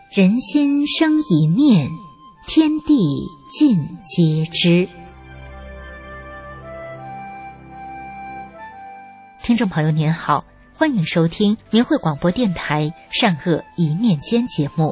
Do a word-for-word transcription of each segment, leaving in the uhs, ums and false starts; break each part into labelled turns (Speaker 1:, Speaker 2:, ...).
Speaker 1: 人心生一念，天地尽皆知。听众朋友您好，欢迎收听明慧广播电台善恶一念间节目。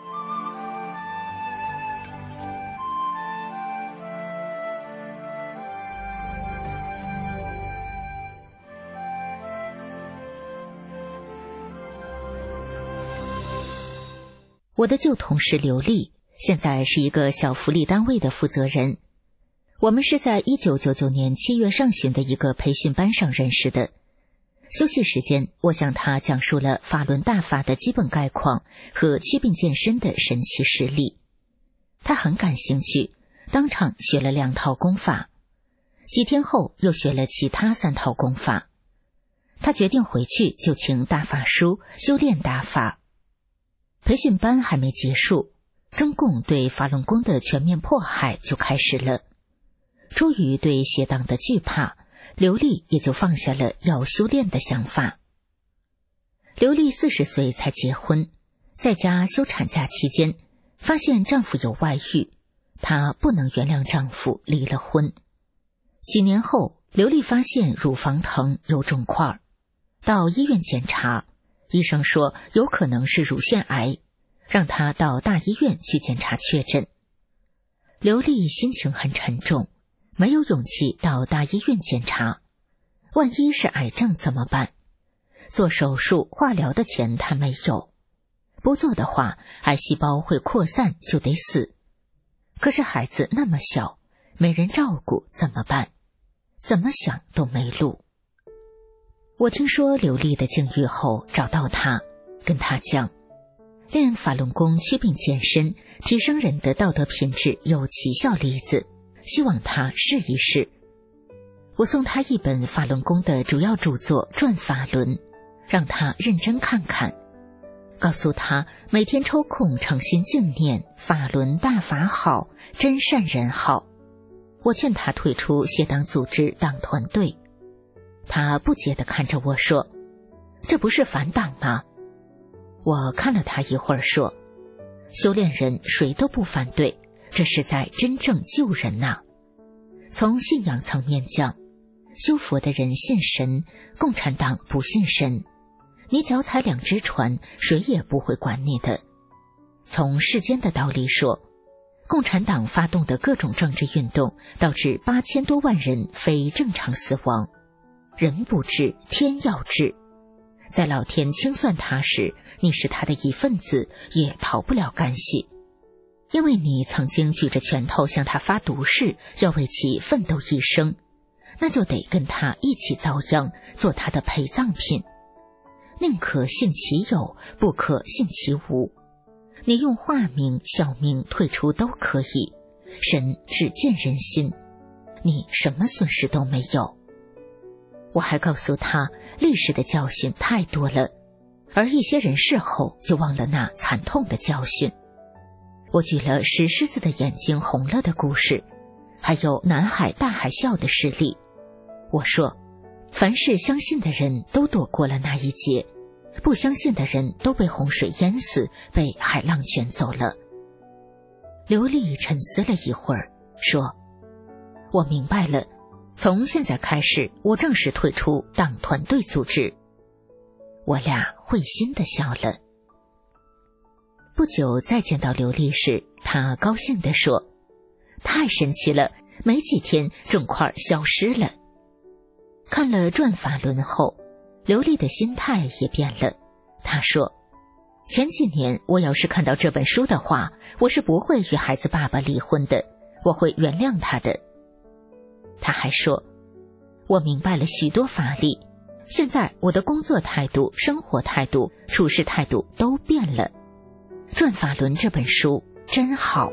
Speaker 1: 我的旧同事刘丽现在是一个小福利单位的负责人，我们是在一九九九年七月上旬的一个培训班上认识的。休息时间，我向他讲述了法轮大法的基本概况和祛病健身的神奇实例。他很感兴趣，当场学了两套功法，几天后又学了其他三套功法。他决定回去就请大法师修炼大法。培训班还没结束，中共对法轮功的全面迫害就开始了。出于对邪党的惧怕，刘丽也就放下了要修炼的想法。刘丽四十岁才结婚，在家休产假期间，发现丈夫有外遇，她不能原谅丈夫，离了婚。几年后，刘丽发现乳房疼有肿块，到医院检查，医生说有可能是乳腺癌，让她到大医院去检查确诊。刘丽心情很沉重，没有勇气到大医院检查，万一是癌症怎么办？做手术化疗的钱她没有，不做的话癌细胞会扩散就得死。可是孩子那么小，没人照顾怎么办？怎么想都没路。我听说刘丽的境遇后，找到她，跟她讲，练法轮功祛病健身，提升人的道德品质有奇效例子，希望她试一试。我送她一本法轮功的主要著作《转法轮》，让她认真看看，告诉她每天抽空诚心静念法轮大法好，真善人好。我劝她退出邪党组织党团队，她不解地看着我说，这不是反党吗？我看了她一会儿说，修炼人谁都不反对，这是在真正救人呐、啊。从信仰层面讲，修佛的人信神，共产党不信神，你脚踩两只船，谁也不会管你的。从世间的道理说，共产党发动的各种政治运动，导致八千多万人非正常死亡。人不治，天要治。在老天清算他时，你是他的一份子，也逃不了干系。因为你曾经举着拳头向他发毒誓，要为其奋斗一生，那就得跟他一起遭殃，做他的陪葬品。宁可信其有，不可信其无。你用化名、小名退出都可以，神只见人心，你什么损失都没有。我还告诉他，历史的教训太多了，而一些人事后就忘了那惨痛的教训。我举了石狮子的眼睛红了的故事，还有南海大海啸的事例。我说，凡是相信的人都躲过了那一劫，不相信的人都被洪水淹死，被海浪卷走了。刘丽沉思了一会儿，说，我明白了，从现在开始，我正式退出党团队组织。我俩会心地笑了。不久再见到刘丽时，她高兴地说，太神奇了，没几天肿块消失了。看了转法轮后，刘丽的心态也变了。她说，前几年我要是看到这本书的话，我是不会与孩子爸爸离婚的，我会原谅他的。她还说，我明白了许多法理，现在我的工作态度、生活态度、处事态度都变了。转法轮这本书真好。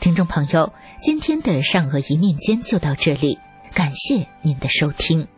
Speaker 1: 听众朋友，今天的善恶一念间就到这里，感谢您的收听。